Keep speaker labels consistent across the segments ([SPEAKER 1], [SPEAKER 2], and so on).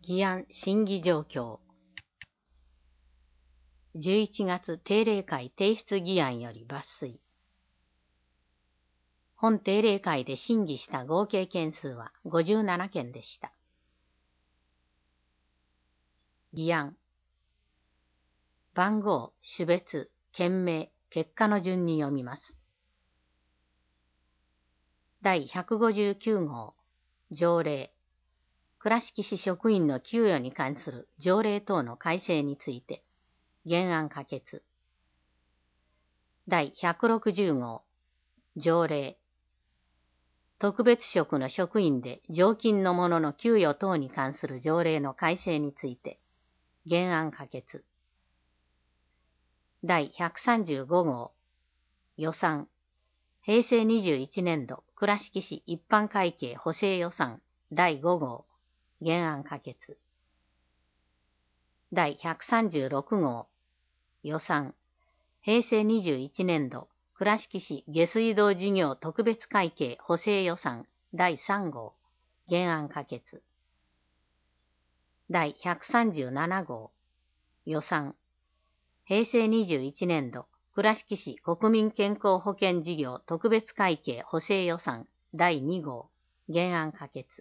[SPEAKER 1] 議案審議状況。11月定例会提出議案より抜粋。本定例会で審議した合計件数は57件でした。議案。番号、種別、件名、結果の順に読みます。第159号、条例。倉敷市職員の給与に関する条例等の改正について、原案可決。第160号、条例。特別職の職員で常勤の者の給与等に関する条例の改正について、原案可決。第135号、予算。平成21年度倉敷市一般会計補正予算第5号、原案可決。第136号、予算。平成21年度倉敷市下水道事業特別会計補正予算第3号、原案可決。第137号、予算。平成21年度倉敷市国民健康保険事業特別会計補正予算第2号、原案可決。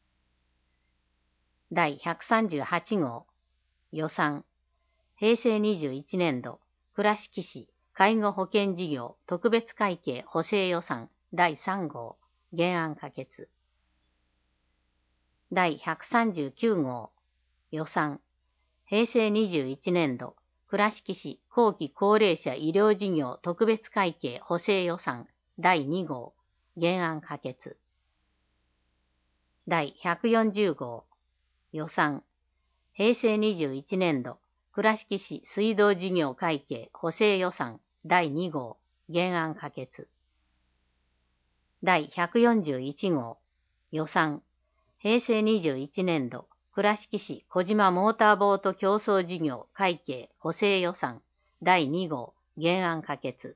[SPEAKER 1] 第138号、予算。平成21年度倉敷市介護保険事業特別会計補正予算第3号、原案可決。第139号、予算。平成21年度倉敷市後期高齢者医療事業特別会計補正予算第2号、原案可決。第140号、予算。平成21年度倉敷市水道事業会計補正予算第2号、原案可決。第141号、予算。平成21年度倉敷市小島モーターボート競争事業会計補正予算第2号、原案可決。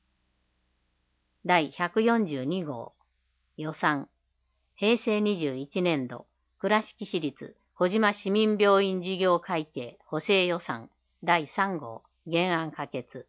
[SPEAKER 1] 第142号、予算。平成21年度倉敷市立小島市民病院事業会計補正予算第3号、原案可決。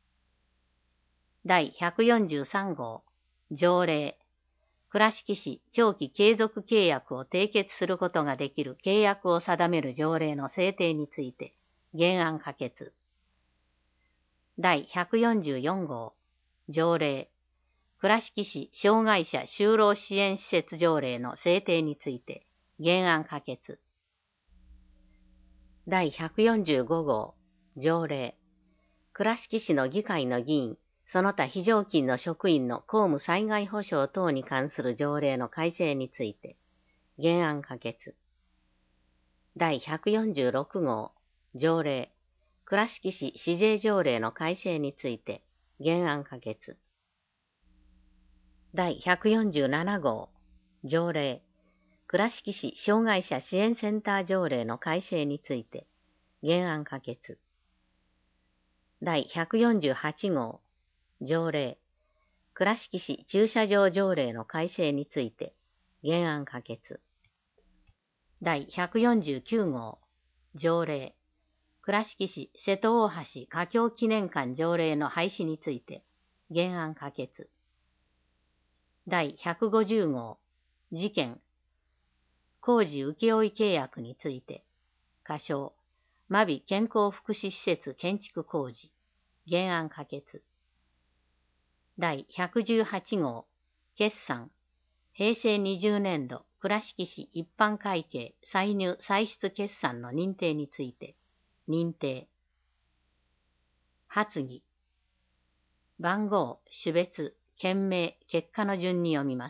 [SPEAKER 1] 第143号、条例。倉敷市長期継続契約を締結することができる契約を定める条例の制定について、原案可決。第144号、条例。倉敷市障害者就労支援施設条例の制定について、原案可決。第145号、条例。倉敷市の議会の議員、その他非常勤の職員の公務災害保障等に関する条例の改正について、原案可決。第146号、条例。倉敷市市税条例の改正について、原案可決。第147号、条例。倉敷市障害者支援センター条例の改正について、原案可決。第148号、条例。倉敷市駐車場条例の改正について、原案可決。第149号、条例。倉敷市瀬戸大橋華僑記念館条例の廃止について、原案可決。第150号、事件。工事請負契約について、仮称、真備健康福祉施設建築工事、原案可決。第118号、決算。平成20年度倉敷市一般会計歳入歳出決算の認定について、認定。発議。番号、種別、件名、結果の順に読みます。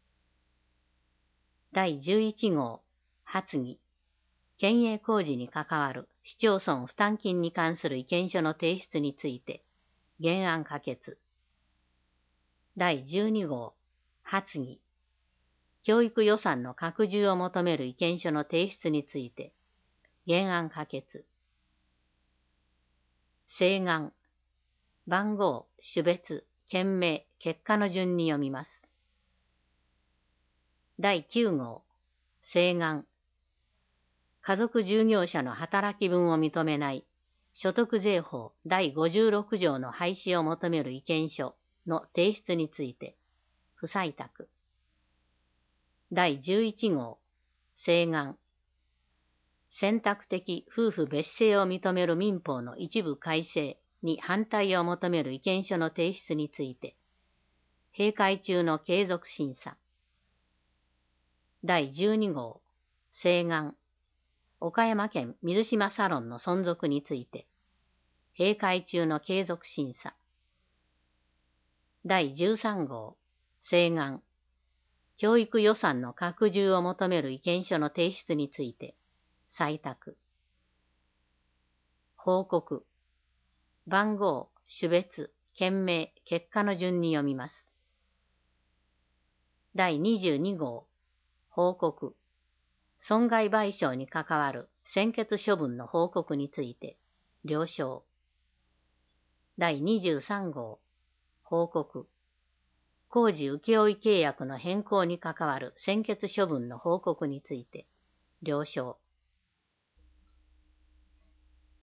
[SPEAKER 1] 第11号、発議。県営工事に関わる市町村負担金に関する意見書の提出について、原案可決。第12号、発議。教育予算の拡充を求める意見書の提出について、原案可決。請願。番号、種別、件名、結果の順に読みます。第9号、請願。 家族従業者の働き分を認めない所得税法第56条の廃止を求める意見書の提出について、不採択。第11号、請願。選択的夫婦別姓を認める民法の一部改正に反対を求める意見書の提出について、閉会中の継続審査。第12号、請願。岡山県水島サロンの存続について、閉会中の継続審査。第13号、請願。教育予算の拡充を求める意見書の提出について、採択。報告。番号、種別、件名、結果の順に読みます。第22号、報告。損害賠償に関わる専決処分の報告について、了承。第23号、報告。工事請負契約の変更に関わる専決処分の報告について、了承。